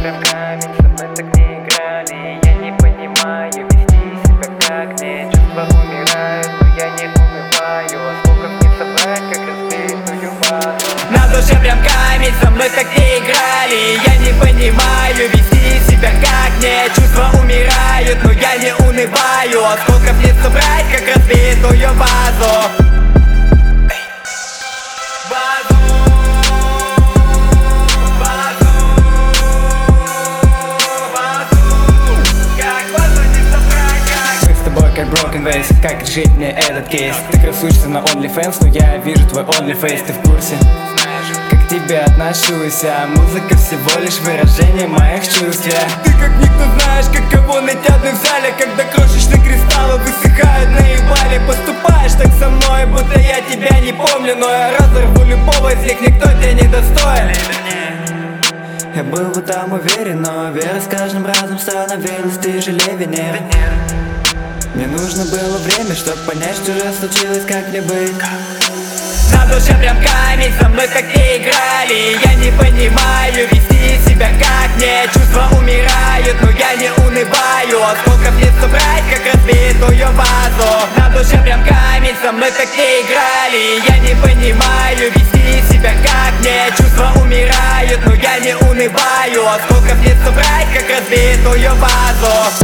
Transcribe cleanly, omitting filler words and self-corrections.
прям камень, со мной так не играли. Я не понимаю, вести себя как мне. Чувства умирают, но я не унываю. Осколков не собрать, как разбитую вазу. На душе прям камень, со мной так не играли. Я не понимаю, вести себя как мне. Чувства умирают, но я не унываю. Осколков не собрать, как разбитую вазу. Как broken vase, как решить мне этот кейс? Ты красуешься на OnlyFans, но я вижу твой OnlyFace. Ты в курсе? Как к тебе отношусь, а музыка всего лишь выражение моих чувств. Ты как никто знаешь, каково натянуть в зале, когда крошечные кристаллы высыхают на ебале. Поступаешь так со мной, будто я тебя не помню, но я разорву любого из них, никто тебя не достоин. Я был в этом уверен, но вера с каждым разом становилась тяжелее Венеры. Мне нужно было время, чтоб понять, что же случилось, как мне быть. На душе прям камень, со мной так не играли. Я не понимаю, вести себя как мне. Чувства умирают, но я не унываю. Осколков не собрать, как разбитую вазу. На душе прям камень, со мной так не играли. Я не понимаю, вести себя как мне. Чувства умирают, но я не унываю. Осколков не собрать, как разбитую вазу.